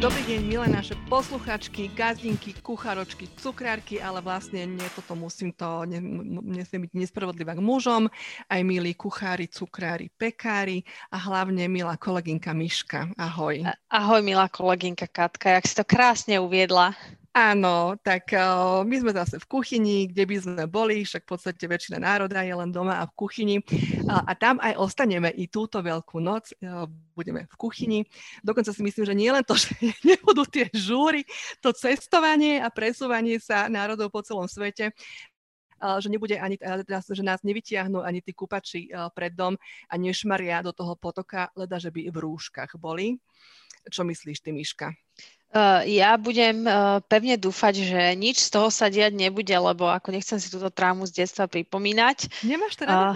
Dobrý deň, milé naše posluchačky, gazdinky, kucharočky, cukrárky, ale vlastne nesmie byť nespravodlivá k mužom, aj milí kuchári, cukrári, pekári a hlavne milá kolegynka Miška. Ahoj. Ahoj, milá kolegynka Katka, jak si to krásne uviedla. Áno, tak my sme zase v kuchyni, kde by sme boli, však v podstate väčšina národa je len doma a v kuchyni. A tam aj ostaneme i túto veľkú noc, budeme v kuchyni. Dokonca si myslím, že nie len to, že nebudú tie žúry, to cestovanie a presúvanie sa národov po celom svete, že nebude ani, že nás nevytiahnu ani tí kupači pred dom a nešmaria do toho potoka, leda, že by v rúškach boli. Čo myslíš ty, Miška? Ja budem pevne dúfať, že nič z toho sa diať nebude, lebo ako nechcem si túto traumu z detstva pripomínať. Nemáš teda?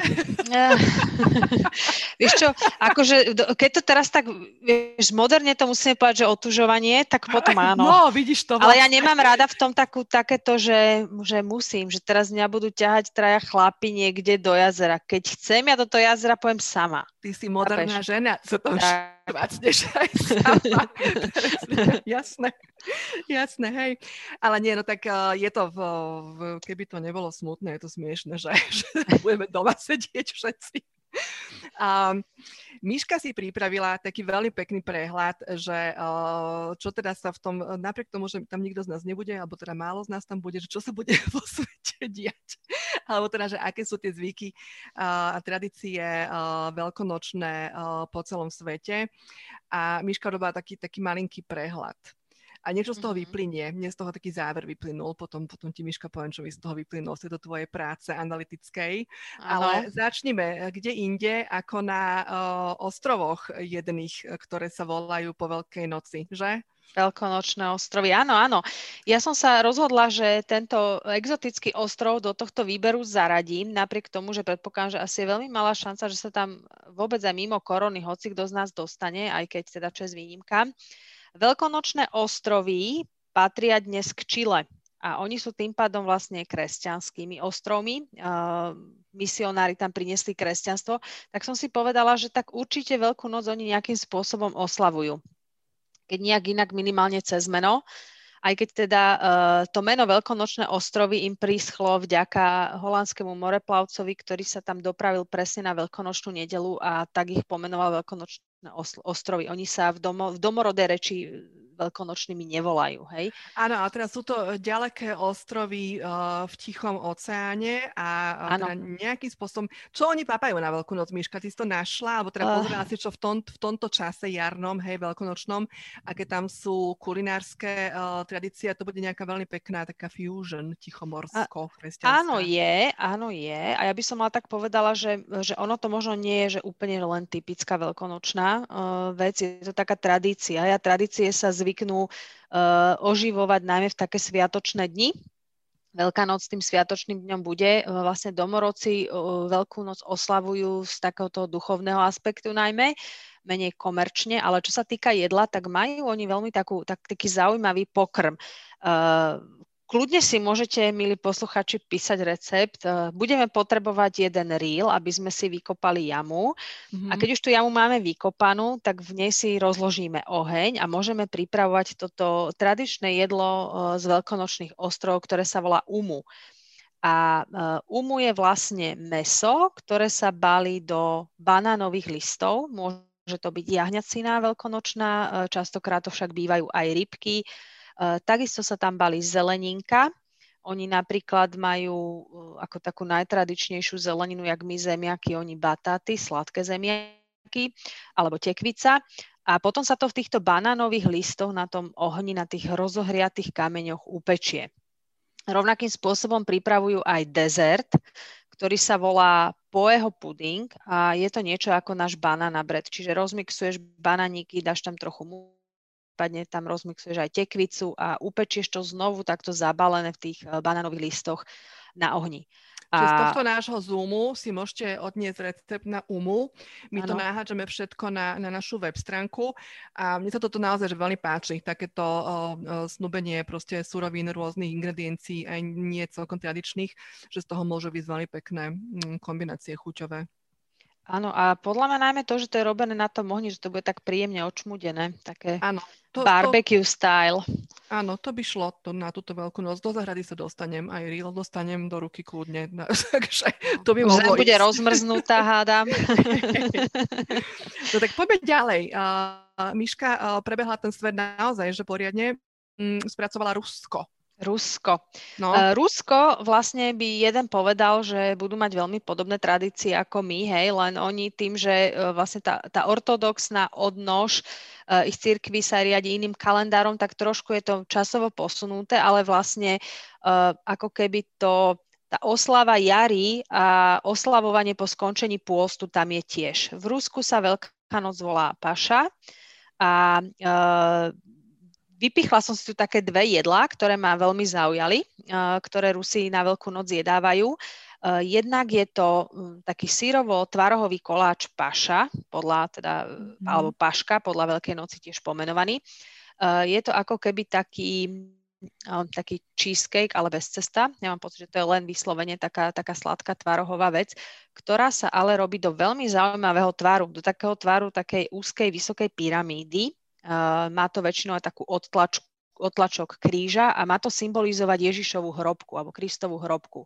Vieš čo, akože keď to teraz tak, vieš, moderne to musíme povedať, že otužovanie, tak potom áno. No, vidíš to vlastne. Ale ja nemám rada v tom takéto, že musím, že teraz mňa budú ťahať traja chlapi niekde do jazera. Keď chcem, ja do toho jazera pojem sama. Ty si moderná žena, sa tam švácneš aj sama. Jasné, hej. Ale nie, no tak je to, keby to nebolo smutné, je to smiešné, že budeme doma sedieť všetci. Miška si pripravila taký veľmi pekný prehľad, že čo teda sa v tom, napriek tomu, že tam nikto z nás nebude, alebo teda málo z nás tam bude, že čo sa bude vo svete diať, alebo teda, že aké sú tie zvyky a tradície veľkonočné po celom svete. A Miška robila taký malinký prehľad. A niečo z toho vyplynie. Mne z toho taký záver vyplynul. Potom ti, Miška, poviem, čo mi z toho vyplynul z tejto tvojej práce analytickej. Ale začnime kde inde, ako na ostrovoch jedných, ktoré sa volajú po Veľkej noci, že? Veľkonočné ostrovy, áno. Ja som sa rozhodla, že tento exotický ostrov do tohto výberu zaradím, napriek tomu, že predpokladám, že asi je veľmi malá šanca, že sa tam vôbec aj mimo korony hoci kto z nás dostane, aj keď teda česť výnimka. Veľkonočné ostrovy patria dnes k Čile a oni sú tým pádom vlastne kresťanskými ostrovmi. Misionári tam priniesli kresťanstvo, tak som si povedala, že tak určite Veľkú noc oni nejakým spôsobom oslavujú. Keď nejak inak minimálne cez meno. Aj keď teda to meno Veľkonočné ostrovy im príschlo vďaka holandskému moreplavcovi, ktorý sa tam dopravil presne na Veľkonočnú nedeľu a tak ich pomenoval Veľkonočné ostrovy. Oni sa v domorodej reči veľkonočnými nevolajú, hej? Áno, a teraz sú to ďaleké ostrovy v Tichom oceáne a teda nejakým spôsobom, čo oni papajú na Veľkú noc, Miška? Ty si to našla, alebo teda pozerala si, čo v tomto čase jarnom, hej, veľkonočnom, aké tam sú kulinárske tradície, to bude nejaká veľmi pekná taká fusion tichomorsko-kresťanská. Áno je. A ja by som ale tak povedala, že ono to možno nie je, že úplne len typická veľkonočná vec, je to taká tradícia. A tradície sa zvyknú oživovať najmä v také sviatočné dni. Veľká noc tým sviatočným dňom bude. Vlastne domorodci Veľkú noc oslavujú z takéhoto duchovného aspektu najmä, menej komerčne, ale čo sa týka jedla, tak majú oni veľmi taký zaujímavý pokrm. Kľudne si môžete, milí posluchači, písať recept. Budeme potrebovať jeden reel, aby sme si vykopali jamu. A keď už tú jamu máme vykopanú, tak v nej si rozložíme oheň a môžeme pripravovať toto tradičné jedlo z veľkonočných ostrovov, ktoré sa volá umu. A umu je vlastne mäso, ktoré sa balí do banánových listov. Môže to byť jahňaciná veľkonočná, častokrát to však bývajú aj rybky. Takisto sa tam balí zeleninka. Oni napríklad majú ako takú najtradičnejšiu zeleninu, jak my zemiaky, oni batáty, sladké zemiaky, alebo tekvica. A potom sa to v týchto banánových listoch na tom ohni, na tých rozohriatých kameňoch upečie. Rovnakým spôsobom pripravujú aj dezert, ktorý sa volá poeho puding a je to niečo ako náš banana bread. Čiže rozmixuješ bananíky, dáš tam trochu prípadne tam rozmixuješ aj tekvicu a upečieš to znovu takto zabalené v tých banánových listoch na ohni. Čiže z tohto nášho Zoomu si môžete odniesť recept na umu. My to nahádžeme všetko na našu web stránku a mne sa toto naozaj veľmi páči. Takéto snúbenie proste surovín, rôznych ingrediencií, aj nie celkom tradičných, že z toho môžu byť veľmi pekné kombinácie chuťové. Áno, a podľa mňa najmä to, že to je robené na tom ohni, že to bude tak príjemne očmudené, také Áno, barbecue style. áno, to by šlo na túto Veľkú noc. Do záhrady sa dostanem, aj reel dostanem do ruky kľudne. Takže to by Už zem mohlo bude ísť. rozmrznutá, hádam. No tak poďme ďalej. Miška, prebehla ten svet naozaj, že poriadne spracovala Rusko. Rusko. No. Rusko vlastne by jeden povedal, že budú mať veľmi podobné tradície ako my, hej, len oni tým, že vlastne tá ortodoxná odnož ich cirkvi sa riadi iným kalendárom, tak trošku je to časovo posunuté, ale vlastne ako keby tá oslava jary a oslavovanie po skončení pôstu tam je tiež. V Rusku sa Veľká noc volá Paša a vypichla som si tu také dve jedlá, ktoré ma veľmi zaujali, ktoré Rusi na Veľkú noc jedávajú. Jednak je to taký syrovo-tvarohový koláč paša, alebo paška, podľa Veľkej noci tiež pomenovaný. Je to ako keby taký cheesecake, ale bez cesta. Ja mám pocit, že to je len vyslovene taká sladká tvarohová vec, ktorá sa ale robí do veľmi zaujímavého tvaru, do takého tvaru takej úzkej, vysokej pyramídy. Má to väčšinou aj takú odtlačok kríža a má to symbolizovať Ježišovu hrobku alebo Kristovu hrobku.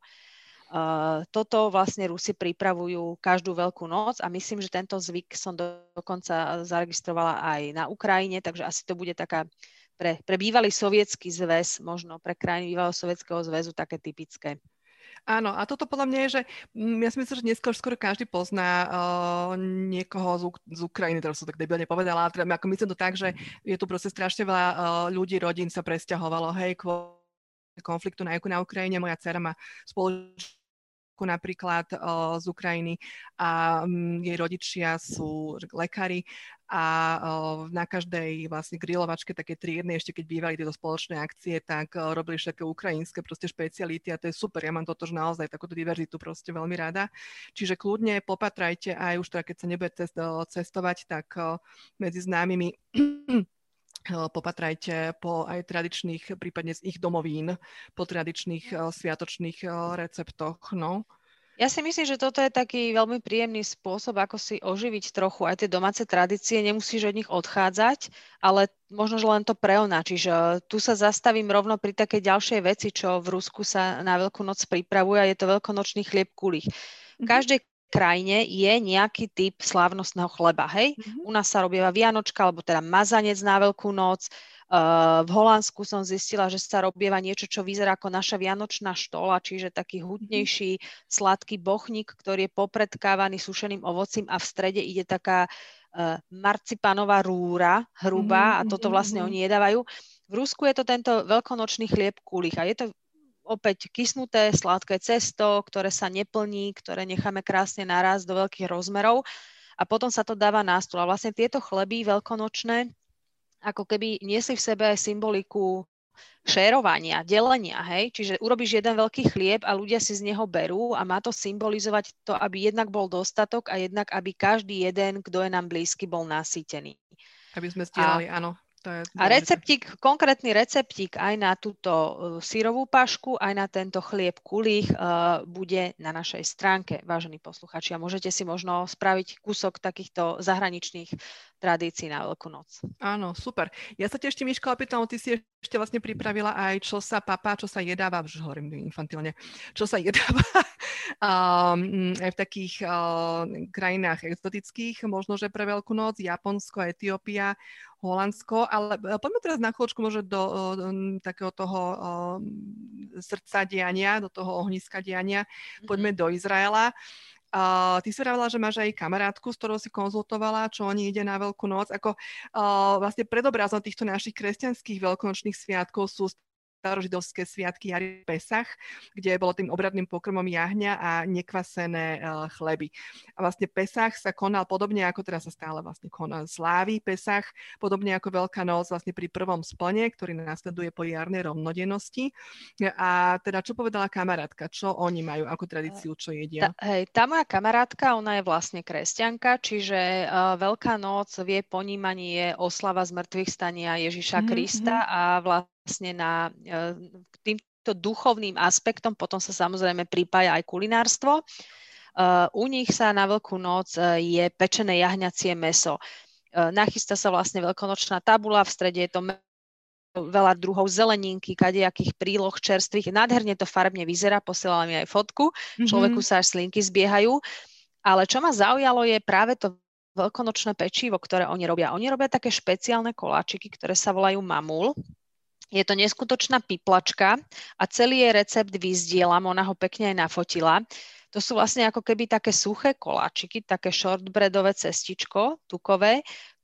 Toto vlastne Rusi pripravujú každú Veľkú noc a myslím, že tento zvyk som dokonca zaregistrovala aj na Ukrajine, takže asi to bude taká pre bývalý sovietský zväz, možno pre krajiny bývalého sovietskeho zväzu také typické. Áno, a toto podľa mňa je, že ja si myslím, že dneska už skoro každý pozná niekoho z Ukrajiny, teraz som tak debilne povedala, ale teda, ako myslím to tak, že je tu proste strašne veľa ľudí, rodín sa presťahovalo, hej, kvôli konfliktu na Ukrajine. Moja dcera má spoločnú napríklad z Ukrajiny a jej rodičia sú lekári a na každej vlastne grilovačke také triednej, ešte keď bývali tieto spoločné akcie, tak robili všetké ukrajinské proste špeciality a to je super. Ja mám toto, že naozaj takúto diverzitu proste veľmi rada. Čiže kľudne popatrajte aj už teda, keď sa nebude cestovať, tak medzi známymi popatrajte po aj tradičných, prípadne z ich domovín, po tradičných sviatočných receptoch, no. Ja si myslím, že toto je taký veľmi príjemný spôsob, ako si oživiť trochu aj tie domáce tradície. Nemusíš od nich odchádzať, ale možno, že len to preonačíš. Tu sa zastavím rovno pri takej ďalšej veci, čo v Rusku sa na Veľkú noc pripravuje a je to veľkonočný chlieb kulich. V každej krajine je nejaký typ slávnostného chleba, hej? U nás sa robieva vianočka, alebo teda mazanec na Veľkú noc. V Holandsku som zistila, že sa robieva niečo, čo vyzerá ako naša vianočná štola, čiže taký hutnejší, sladký bochník, ktorý je popredkávaný sušeným ovocím a v strede ide taká marcipanová rúra, hrubá, a toto vlastne oni jedávajú. V Rusku je to tento veľkonočný chlieb kulich a je to opäť kysnuté, sladké cesto, ktoré sa neplní, ktoré necháme krásne narásť do veľkých rozmerov a potom sa to dáva na stôl. A vlastne tieto chleby veľkonočné ako keby niesli v sebe symboliku šérovania, delenia, hej? Čiže urobíš jeden veľký chlieb a ľudia si z neho berú a má to symbolizovať to, aby jednak bol dostatok a jednak, aby každý jeden, kto je nám blízky, bol nasýtený. Aby sme zdieľali, áno. A konkrétny receptík aj na túto syrovú pašku, aj na tento chlieb kulich bude na našej stránke, vážení posluchači. A môžete si možno spraviť kúsok takýchto zahraničných tradícií na Veľkú noc. Áno, super. Ja sa tiež, Miška, opýtam, ty si ešte vlastne pripravila aj čo sa jedáva, už hovorím infantilne, čo sa jedáva aj v takých krajinách exotických, možno, že pre Veľkú noc, Japonsko, Etiópia, Holandsko, ale poďme teraz na chvíľočku možno do takého toho srdca diania, do toho ohniska diania, poďme do Izraela. Ty si vravela, že máš aj kamarátku, s ktorou si konzultovala, čo oni ide na Veľkú noc. Ako vlastne predobrazom týchto našich kresťanských veľkonočných sviatkov sú starožidovské sviatky Jari Pesach, kde bolo tým obradným pokrmom jahňa a nekvasené chleby. A vlastne Pesach sa konal podobne, ako teraz sa stále vlastne koná slávi Pesach, podobne ako Veľká noc vlastne pri prvom splne, ktorý nasleduje po jarnej rovnodennosti. A teda čo povedala kamarátka? Čo oni majú ako tradíciu, čo jedia? Tá moja kamarátka, ona je vlastne kresťanka, čiže Veľká noc v jej ponímaní je oslava zmrtvých stania Ježiša Krista a vlastne k týmto duchovným aspektom potom sa samozrejme pripája aj kulinárstvo. U nich sa na Veľkú noc je pečené jahňacie mäso. Nachystá sa vlastne veľkonočná tabuľa, v strede je to veľa druhov zeleninky, kadejakých príloh čerstvých. Nádherne to farebne vyzerá, posielala mi aj fotku. Človeku sa až slinky zbiehajú. Ale čo ma zaujalo je práve to veľkonočné pečivo, ktoré oni robia. Oni robia také špeciálne koláčiky, ktoré sa volajú mamul. Je to neskutočná piplačka a celý jej recept vyzdielam, ona ho pekne aj nafotila. To sú vlastne ako keby také suché koláčiky, také shortbreadové cestičko, tukové,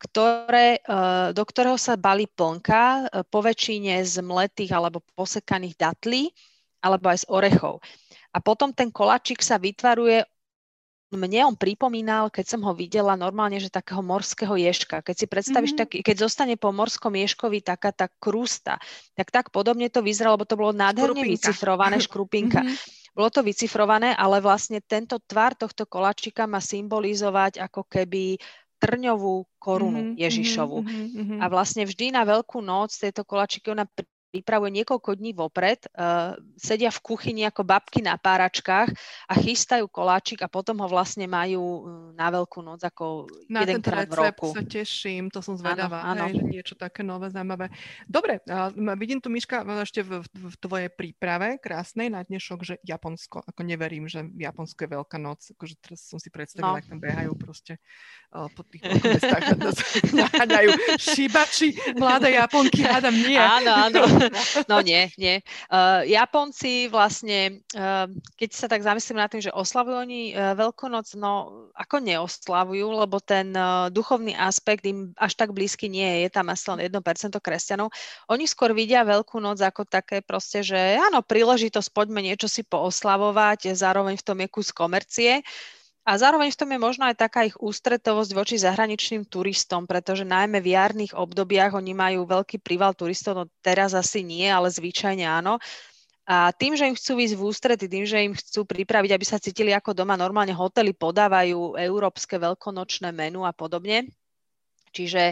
do ktorého sa balí plnka, po väčšine z mletých alebo posekaných datlí, alebo aj z orechov. A potom ten koláčik sa vytvaruje, mne on pripomínal, keď som ho videla normálne, že takého morského ježka. Keď si predstavíš, keď zostane po morskom ježkovi taká tá krústa, tak podobne to vyzeralo, lebo to bolo nádherne vycifrované, škrupinka. Bolo to vycifrované, ale vlastne tento tvar tohto koláčika má symbolizovať ako keby trňovú korunu Ježišovu. A vlastne vždy na Veľkú noc tieto koláčiky ona pripravuje niekoľko dní vopred, sedia v kuchyni ako babky na páračkách a chystajú koláčik a potom ho vlastne majú na Veľkú noc ako jedenkrát v roku. Na ten recept sa teším, to som zvedavá, áno. Hej, že niečo také nové, zaujímavé. Dobre, vidím tu, Miška, ešte v tvojej príprave krásnej na dnešok, že Japonsko, ako neverím, že Japonsko je Veľká noc, akože teraz som si predstavila, ak tam behajú proste po tých mestách, naháňajú šibači, mladé Japonky, hádam nie. Áno. No nie. Japonci vlastne, keď sa tak zamyslím nad tým, že oslavujú oni Veľkú noc, no ako neoslavujú, lebo ten duchovný aspekt im až tak blízky nie je, je tam asi len 1% kresťanov. Oni skôr vidia Veľkú noc ako také proste, že áno, príležitosť, poďme niečo si pooslavovať, zároveň v tom je kus komercie. A zároveň v tom je možno aj taká ich ústretovosť voči zahraničným turistom, pretože najmä v jarných obdobiach oni majú veľký príval turistov, no teraz asi nie, ale zvyčajne áno. A tým, že im chcú ísť v ústrety, tým, že im chcú pripraviť, aby sa cítili ako doma, normálne hotely podávajú európske veľkonočné menu a podobne. Čiže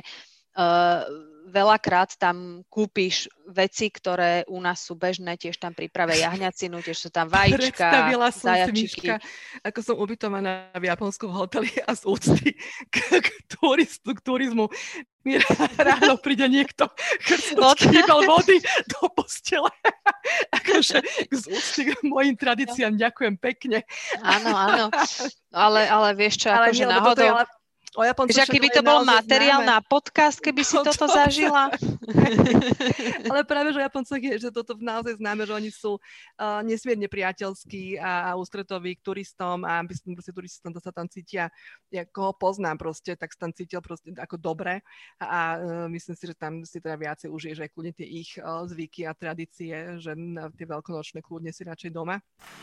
veľakrát tam kúpiš veci, ktoré u nás sú bežné, tiež tam pripravia jahňacinu, tiež sú tam vajíčka, predstavila som zajačiky. Si, Miška, ako som ubytovaná v japonskom hoteli a z úcty k turizmu mi ráno príde niekto chýbal vody do postele. Akože z úcty k mojim tradíciám ďakujem pekne. Áno. Ale vieš čo, akože náhodou... Že keby to bol materiál na podcast, keby si toto zažila. Ale práve, že Japoncoch je, že toto naozaj známe, že oni sú nesmierne priateľskí a ústretoví k turistom a myslím, že turistom to sa tam cítia, ako ho poznám proste, tak sa tam cítil proste ako dobre a myslím si, že tam si teda viacej užiješ aj kľudne tie ich zvyky a tradície, že tie veľkonočné kľudne si radšej doma.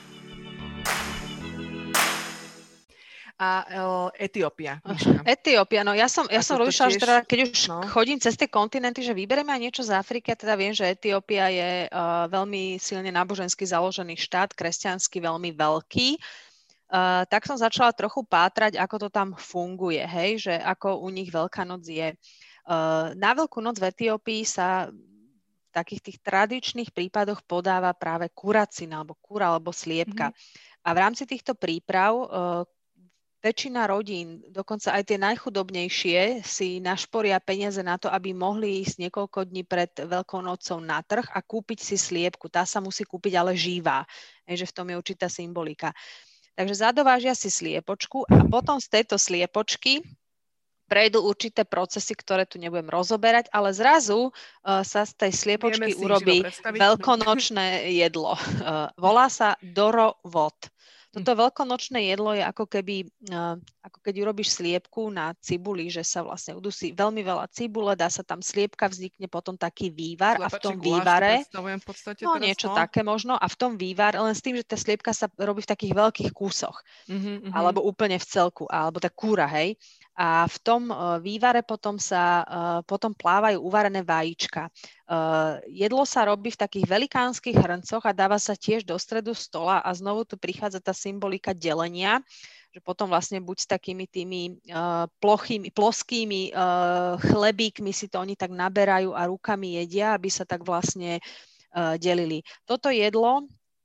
A Etiópia. Etiópia, no ja som rozmýšľala, že teda, keď už chodím cez tie kontinenty, že vyberieme aj niečo z Afriky, a teda viem, že Etiópia je veľmi silne nábožensky založený štát, kresťanský, veľmi veľký. Tak som začala trochu pátrať, ako to tam funguje, hej, že ako u nich Veľká noc je. Na Veľkú noc v Etiópii sa v takých tých tradičných prípadoch podáva práve kuracina, alebo kura, alebo sliepka. A v rámci týchto príprav väčšina rodín, dokonca aj tie najchudobnejšie, si našporia peniaze na to, aby mohli ísť niekoľko dní pred Veľkou nocou na trh a kúpiť si sliepku. Tá sa musí kúpiť ale živá, že v tom je určitá symbolika. Takže zadovážia si sliepočku a potom z tejto sliepočky prejdú určité procesy, ktoré tu nebudem rozoberať, ale zrazu sa z tej sliepočky urobí veľkonočné jedlo. Volá sa dorovod. Toto veľkonočné jedlo je ako keď urobíš sliepku na cibuli, že sa vlastne udusí veľmi veľa cibule, dá sa tam sliepka, vznikne potom taký vývar a v tom vývare, niečo také možno, a v tom vývare, len s tým, že tá sliepka sa robí v takých veľkých kúsoch, alebo úplne v celku, alebo tá kúra, hej. A v tom vývare potom plávajú uvarené vajíčka. Jedlo sa robí v takých velikánskych hrncoch a dáva sa tiež do stredu stola a znovu tu prichádza tá symbolika delenia, že potom vlastne buď s takými tými ploskými chlebíkmi si to oni tak naberajú a rukami jedia, aby sa tak vlastne delili. Toto jedlo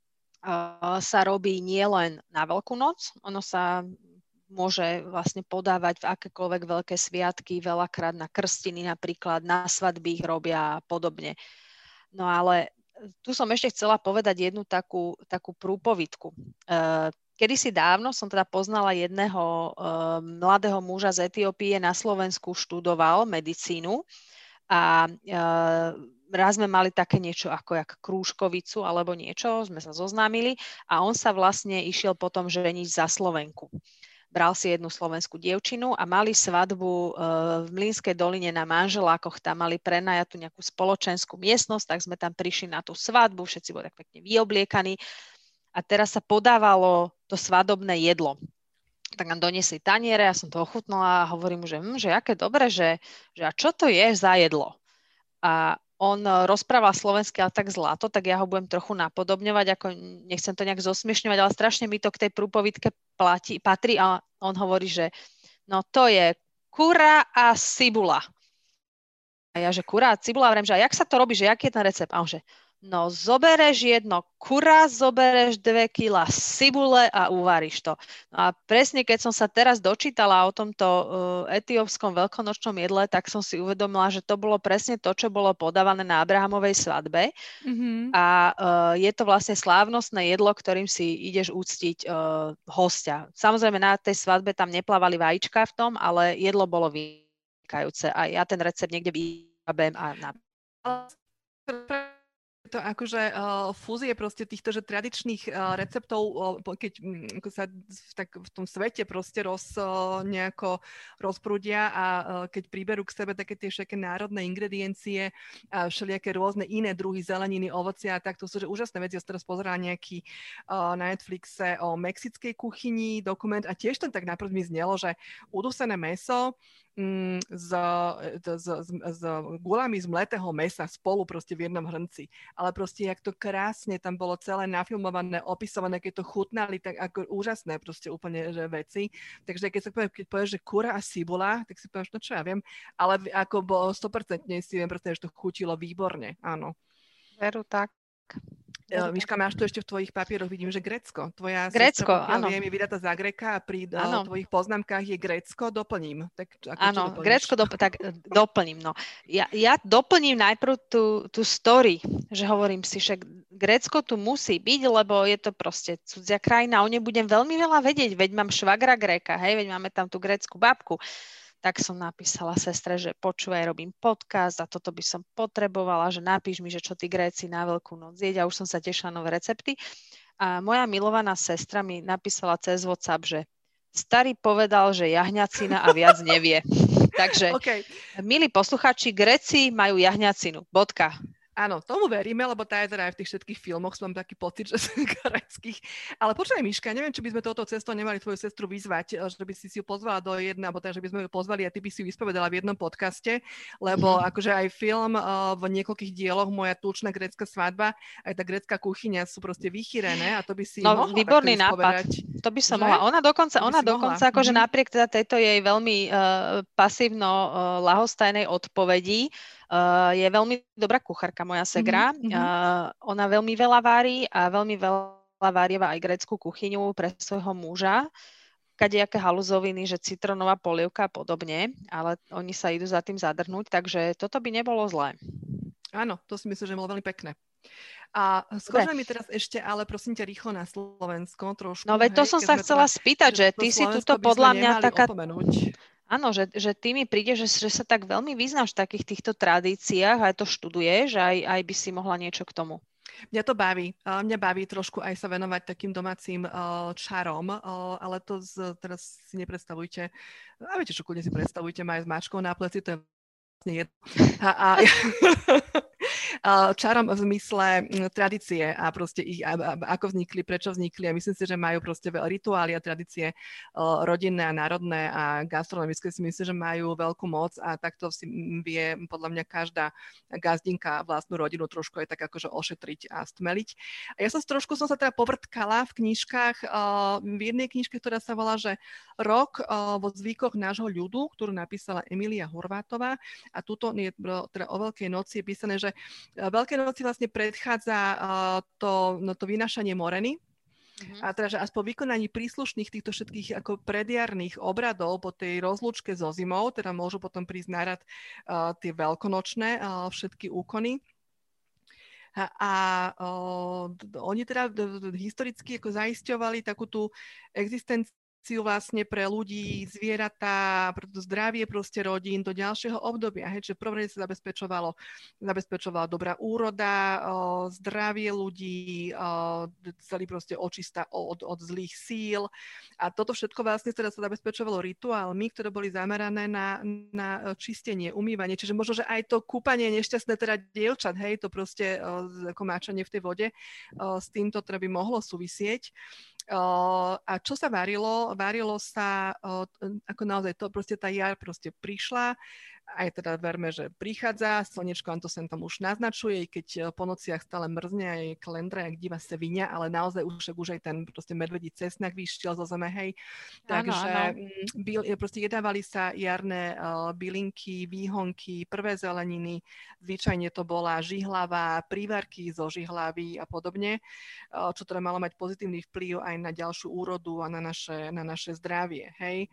sa robí nielen na Veľkú noc, ono sa môže vlastne podávať v akékoľvek veľké sviatky, veľakrát na krstiny napríklad, na svadby ich robia a podobne. No ale tu som ešte chcela povedať jednu takú prúpovidku. Kedysi dávno som teda poznala jedného mladého muža z Etiópie, na Slovensku študoval medicínu a raz sme mali také niečo ako jak krúžkovicu alebo niečo, sme sa zoznámili a on sa vlastne išiel potom ženiť za Slovenku. Bral si jednu slovenskú dievčinu a mali svadbu v Mlynskej doline na Manželákoch. Tam mali prenajatú nejakú spoločenskú miestnosť, tak sme tam prišli na tú svadbu, všetci boli tak pekne vyobliekaní. A teraz sa podávalo to svadobné jedlo. Tak nám doniesli taniere, ja som to ochutnala a hovorím mu, že aké dobre, že a čo to je za jedlo? A on rozprával slovensky, ale tak zlato, tak ja ho budem trochu napodobňovať, ako nechcem to nejak zosmiešňovať, ale strašne mi to k tej prúpovidke patrí a on hovorí, že no to je kura a cibula. A ja, že kura a cibula, vrem, že a jak sa to robí, že aký je ten recept? A on, že no zobereš jedno kura, zobereš 2 kg cibule a uvaríš to. No a presne keď som sa teraz dočítala o tomto etiópskom veľkonočnom jedle, tak som si uvedomila, že to bolo presne to, čo bolo podávané na Abrahamovej svadbe. Mm-hmm. A je to vlastne slávnostné jedlo, ktorým si ideš úctiť hostia. Samozrejme na tej svadbe tam neplávali vajíčka v tom, ale jedlo bolo vynikajúce. A ja ten recept niekde vyjabem a to akože fúzie proste týchto že tradičných receptov, keď sa v tom svete proste nejako rozprúdia a keď príberú k sebe také tie všetké národné ingrediencie a všelijaké rôzne iné druhy zeleniny, ovocia a tak, to sú že úžasné veci. Ja som teraz pozerala nejaký na Netflixe o mexickej kuchyni dokument a tiež tam tak najprv mi znelo, že udusené mäso s gulami z mletého mäsa spolu proste v jednom hrnci. Ale proste, jak to krásne tam bolo celé nafilmované, opisované, keď to chutnali, tak ako úžasné proste úplne že veci. Takže keď povieš, že kura a cibula, tak si povieš, no čo ja viem, ale ako bolo 100% si viem predstaviť, že to chutilo výborne, áno. Veru tak. Miška, máš tu ešte v tvojich papieroch, vidím, že Grécko. Tvoja Grécko, sestra, áno. Viem, je vydatá za Gréka a pri tvojich poznámkach je Grécko, doplním. Tak, áno, Grécko doplním. No. Ja doplním najprv tú story, že hovorím si, že Grécko tu musí byť, lebo je to proste cudzia krajina. O nej budem veľmi veľa vedieť, veď mám švagra Gréka, hej, veď máme tam tú grécku babku. Tak som napísala sestre, že počúvaj, robím podcast a toto by som potrebovala, že napíš mi, že čo tí Gréci na Veľkú noc jedia. Už som sa tešila nové recepty. A moja milovaná sestra mi napísala cez WhatsApp, že starý povedal, že jahňacina a viac nevie. Takže, milí posluchači, Gréci majú jahňacinu. Bodka. Áno, tomu veríme, lebo tá je teda aj v tých všetkých filmoch, mám taký pocit, že sú gréckych. Ale počkaj, Miška, neviem, či by sme touto cestou nemali tvoju sestru vyzvať, že by si ju pozvala do jedného, alebo teda, že by sme ju pozvali a ty by si ju vyspovedala v jednom podcaste, lebo akože aj film v niekoľkých dieloch Moja tučná grécka svadba, aj tá grécka kuchyňa sú proste vychýrené a to by si mohla výborný nápad. To by som mohla. Ona dokonca akože napriek teda tejto jej veľmi pasívno ľahostajnej odpovedi, je veľmi dobrá kuchárka, moja segra. Ona veľmi veľa vári a veľmi veľa várieva aj grécku kuchyňu pre svojho muža. Kadejaké haluzoviny, že citrónová polievka a podobne, ale oni sa idú za tým zadrhnúť, takže toto by nebolo zlé. Áno, to si myslím, že bolo veľmi pekné. A skočme mi teraz ešte, ale prosím ťa, rýchlo na Slovensko trošku. No veď to som sa chcela spýtať, že ty si tuto podľa mňa taká... Áno, že ty mi príde, že sa tak veľmi vyznáš v takých týchto tradíciách, aj to študuješ, aj by si mohla niečo k tomu. Mňa to baví. Mňa baví trošku aj sa venovať takým domácim čarom, ale to teraz si nepredstavujte. A viete čo, kľudne si predstavujte, ma aj s mačkou na pleci, to je vlastne jedno. Čarom v zmysle tradície a proste ich, ako vznikli, prečo vznikli a myslím si, že majú proste rituály a tradície rodinné a národné a gastronomické si myslím, že majú veľkú moc a takto si vie podľa mňa každá gazdinka vlastnú rodinu trošku aj tak akože ošetriť a stmeliť. A ja som sa teda povrtkala v knižkách, v jednej knižke, ktorá sa volá, že Rok vo zvykoch nášho ľudu, ktorú napísala Emília Horvátová a tuto je teda o Veľkej noci je písané, že Veľké noci vlastne predchádza to vynášanie moreny. A teda, že až po vykonaní príslušných týchto všetkých ako predjarných obradov po tej rozlúčke so zimou, teda môžu potom prísť na rad tie veľkonočné všetky úkony. A oni teda historicky ako zaisťovali takú tú existenciu vlastne pre ľudí, zvieratá, pre to zdravie proste rodín do ďalšieho obdobia. Hej, čiže v prvom rade sa zabezpečovala dobrá úroda, zdravie ľudí, celý proste očista od zlých síl. A toto všetko vlastne teda sa zabezpečovalo rituálmi, ktoré boli zamerané na čistenie, umývanie. Čiže možno, že aj to kúpanie nešťastné teda dievčat, hej, to proste ako máčanie v tej vode, s týmto teda by mohlo súvisieť. A čo sa varilo? Varilo sa, ako naozaj to, proste tá jar proste prišla, aj teda verme, že prichádza, slnečko nám to sem tam už naznačuje, keď po nociach stále mrzne aj kalendra, jak divá sevinia, ale naozaj už aj ten proste medvedí cesnak vyšiel zo zeme, hej. Takže proste jedávali sa jarné bylinky, výhonky, prvé zeleniny, zvyčajne to bola žihlava, prívarky zo žihlavy a podobne, čo teda malo mať pozitívny vplyv aj na ďalšiu úrodu a na naše zdravie, hej.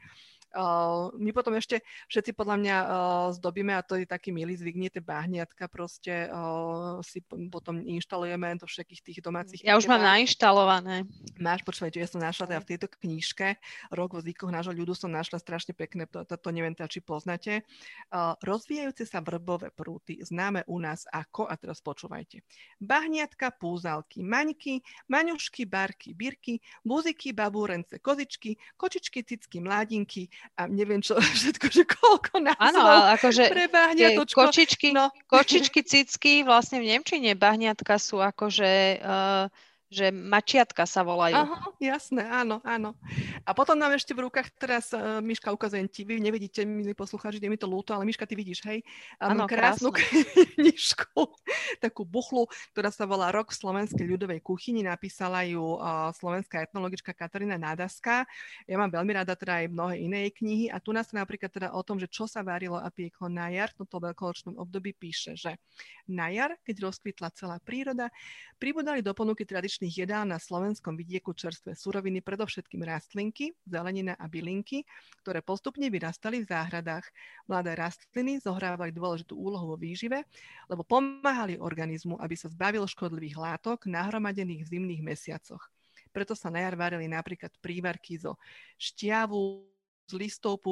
My potom ešte všetci podľa mňa zdobíme, a to je taký milý zvyk, tie bahniatka proste si potom inštalujeme do všetkých tých domácich. Ja už mám nainštalované. Máš, počúvajte, ja som našla teda v tejto knižke Rok vo zvykoch nášho ľudu, som našla strašne pekné, to neviem teda, či poznáte. Rozvíjajúce sa vrbové prúty, známe u nás ako, a teraz počúvajte, bahniatka, púzalky, maňky, maňušky, barky, birky, buziky, babúrence, kozičky, kočičky, cicky, mládinky, a neviem čo, všetko, že koľko názvov. Áno, ale akože pre bahniatočko. Kočičky, cicky, vlastne v nemčine bahniatka sú akože že mačiatka sa volajú. Aha, jasné, áno. A potom nám ešte v rukách teraz, Miška, ukazujem ti, vy nevidíte, milí poslucháči, je mi to ľúto, ale Miška, ty vidíš, hej? Áno, krásnu knižku, takú buchlu, ktorá sa volá Rok v slovenskej ľudovej kuchyni, napísala ju slovenská etnologička Katarína Nádaská. Ja mám veľmi rada teda aj mnohé iné knihy a tu nás napríklad teda o tom, že čo sa varilo a pieklo na jar, v tomto veľkonočnom období píše, že na jar, keď rozkvitla celá príroda, pribudali do ponuky tradičných jedál na slovenskom vidieku čerstvé suroviny, predovšetkým rastlinky, zelenina a bylinky, ktoré postupne vyrastali v záhradách. Mladé rastliny zohrávali dôležitú úlohu vo výžive, lebo pomáhali organizmu, aby sa zbavil škodlivých látok nahromadených v zimných mesiacoch. Preto sa na jar varili napríklad prívarky zo šťavu, z listov,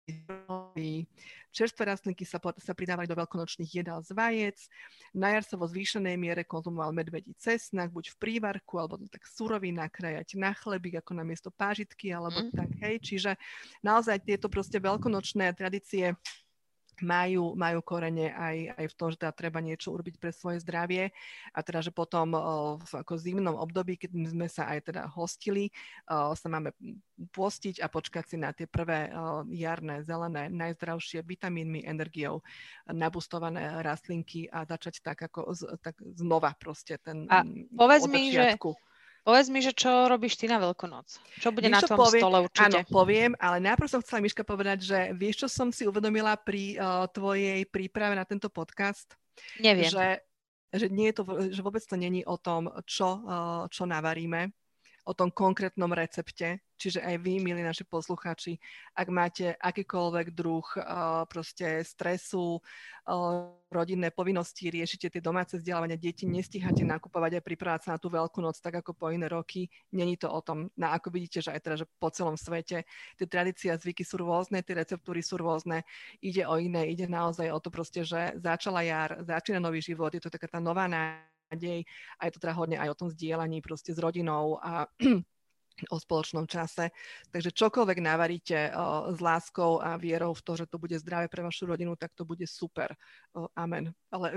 čerstvé rastlinky sa pridávali do veľkonočných jedál z vajec. Na jar sa vo zvýšenej miere konzumoval medvedí cesnak, buď v prívarku, alebo tak surový nakrájať na chlebík, ako namiesto pážitky, alebo tak, hej. Čiže naozaj tieto proste veľkonočné tradície majú korene aj v tom, že teda treba niečo urobiť pre svoje zdravie a teda, že potom v ako zimnom období, keď sme sa aj teda hostili, sa máme postiť a počkať si na tie prvé jarné, zelené, najzdravšie vitamínmi, energiou nabustované rastlinky a začať tak znova proste ten od začiatku. Povedz mi, že čo robíš ty na Veľkonoc? Čo bude na tom stole určite? Áno, poviem, ale najprv som chcela, Miška, povedať, že vieš, čo som si uvedomila pri tvojej príprave na tento podcast? Neviem. Že nie je to, že vôbec to není o tom, čo navaríme, o tom konkrétnom recepte. Čiže aj vy, milí naši poslucháči, ak máte akýkoľvek druh proste stresu, rodinné povinnosti, riešite tie domáce vzdelávania detí, nestíhate nakupovať a pripravať sa na tú Veľkú noc, tak ako po iné roky. Není to o tom. Ako vidíte, že aj teda, že po celom svete tie tradície a zvyky sú rôzne, tie receptúry sú rôzne. Ide o iné, ide naozaj o to proste, že začala jar, začína nový život, je to taká tá nová nádej a je to teda hodne aj o tom zdieľaní proste s rodinou a o spoločnom čase. Takže čokoľvek navaríte s láskou a vierou v to, že to bude zdravé pre vašu rodinu, tak to bude super. Amen. Ale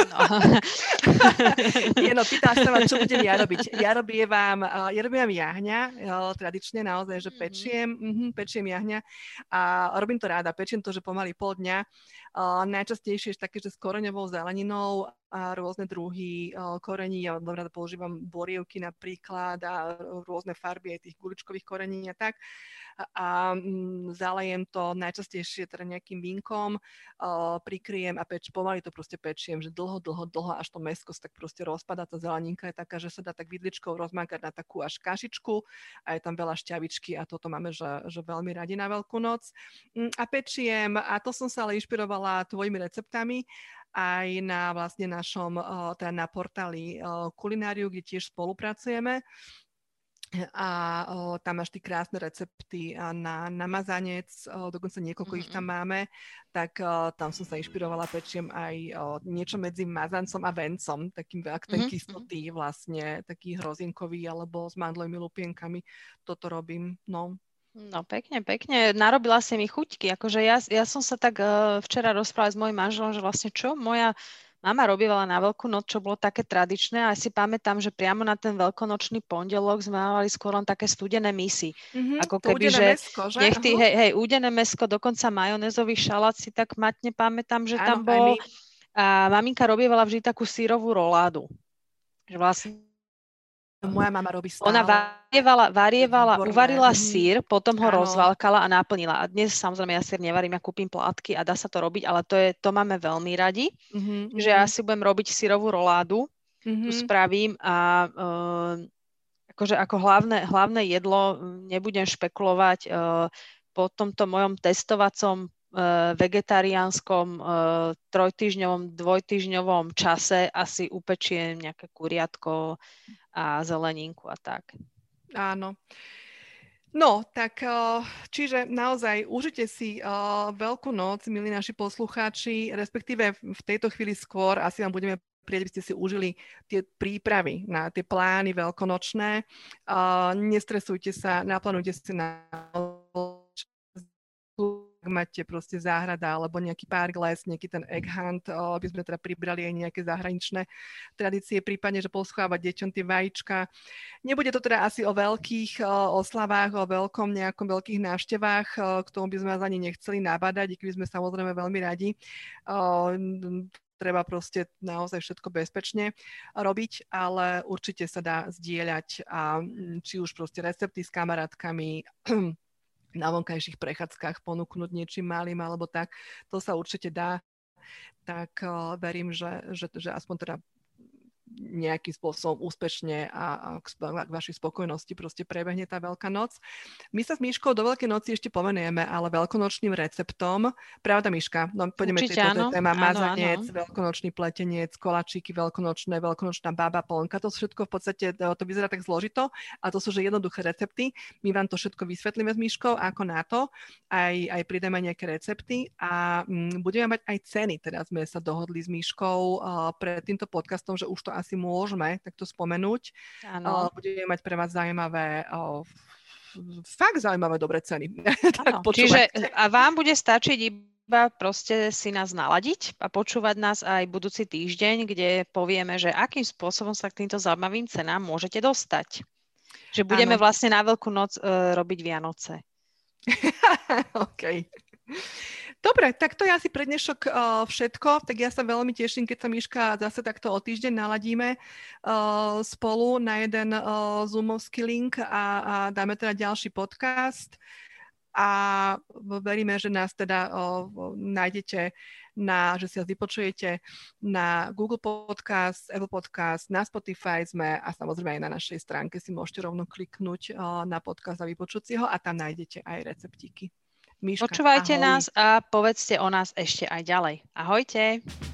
pýtaš sa ma, čo budem ja robiť. Ja robím vám jahňa, tradične naozaj, že pečiem jahňa a robím to ráda. Pečiem to, že pomaly pol dňa. Najčastejšie je také, že s koreňovou zeleninou a rôzne druhy korení. Ja veľmi rada používam borievky napríklad a rôzne farby aj tých guličkových korení a tak. A zalejem to najčastejšie teda nejakým vínkom, prikryjem a pomaly to proste pečiem, že dlho, až to mäsko sa tak proste rozpadá, tá zeleninka je taká, že sa dá tak vidličkou rozmakať na takú až kašičku a je tam veľa šťavičky a toto máme, že veľmi radi na Veľkú noc. A pečiem, a to som sa ale inšpirovala tvojimi receptami, aj na vlastne našom, teda na portáli Kulináriu, kde tiež spolupracujeme. A tam máš ty krásne recepty na mazanec, dokonca niekoľko ich tam máme, tak tam som sa inšpirovala, pečiem aj niečo medzi mazancom a vencom, takým ten kyslotý vlastne, taký hrozienkový alebo s mandlovými lupienkami, toto robím, no. No pekne. Narobila si mi chuťky. Akože ja som sa tak včera rozprávala s mojím manželom, že vlastne čo moja mama robívala na Veľkú noc, čo bolo také tradičné. A si pamätám, že priamo na ten veľkonočný pondelok sme mávali skôr len také studené misy. Ako keby, že mäsko, že? Nechty, hej, údené mäsko, dokonca majonézový šalát si tak matne pamätám, že tam bol. A maminka robievala vždy takú sírovú roládu. Že vlastne moja mama robí stále. Ona varievala, uvarila sír, potom ho rozvalkala a naplnila. A dnes samozrejme ja sír nevarím, ja kúpim plátky a dá sa to robiť, ale to máme veľmi radi. Že ja si budem robiť sírovú roládu, tu spravím a akože ako hlavné jedlo nebudem špekulovať po tomto mojom testovacom vegetariánskom trojtýždňovom, dvojtýždňovom čase asi upečiem nejaké kuriatko a zeleninku a tak. Áno. No, tak čiže naozaj užite si Veľkú noc, milí naši poslucháči, respektíve v tejto chvíli skôr asi vám budeme prieť, aby ste si užili tie prípravy na tie plány veľkonočné. Nestresujte sa, naplánujte si na ak máte proste záhrada alebo nejaký park, les, nejaký ten egg hunt, aby sme teda pribrali aj nejaké zahraničné tradície, prípadne, že poschovávať deťom tie vajíčka. Nebude to teda asi o veľkých oslavách, o veľkých návštevách, k tomu by sme vás ani nechceli nabádať, i keby sme samozrejme veľmi radi. Treba proste naozaj všetko bezpečne robiť, ale určite sa dá zdieľať a či už proste recepty s kamarátkami, na vonkajších prechádzkach ponúknuť niečím malým alebo tak, to sa určite dá. Tak verím, že aspoň teda nejakým spôsobom úspešne a k vašej spokojnosti proste prebehne tá Veľká noc. My sa s Miškou do Veľkej noci ešte pomenujeme, ale veľkonočným receptom. Pravda, Miška? No, poďme tejto téma. Mazanec, veľkonočný pletenec, koláčiky veľkonočné, veľkonočná baba, polnka. To všetko v podstate, to vyzerá tak zložito a to sú že jednoduché recepty. My vám to všetko vysvetlíme s Miškou, ako na to. Aj pridáme nejaké recepty a budeme mať aj ceny. Teraz sme sa dohodli s Miškou pred týmto podcastom, že už to asi môžeme takto spomenúť. Budeme mať pre vás fakt zaujímavé dobré ceny. Tak čiže a vám bude stačiť iba proste si nás naladiť a počúvať nás aj budúci týždeň, kde povieme, že akým spôsobom sa k týmto zaujímavým cenám môžete dostať. Že budeme vlastne na Veľkú noc robiť Vianoce. OK. Dobre, tak to je asi pre dnešok všetko. Tak ja sa veľmi teším, keď sa Miška zase takto o týždeň naladíme spolu na jeden Zoomovský link a dáme teda ďalší podcast. A veríme, že nás teda nájdete, že si nás vypočujete na Google Podcast, Apple Podcast, na Spotify sme a samozrejme aj na našej stránke si môžete rovno kliknúť na podcast a vypočuť si ho a tam nájdete aj receptíky. Miška, počúvajte ahoj. nás a povedzte o nás ešte aj ďalej. Ahojte.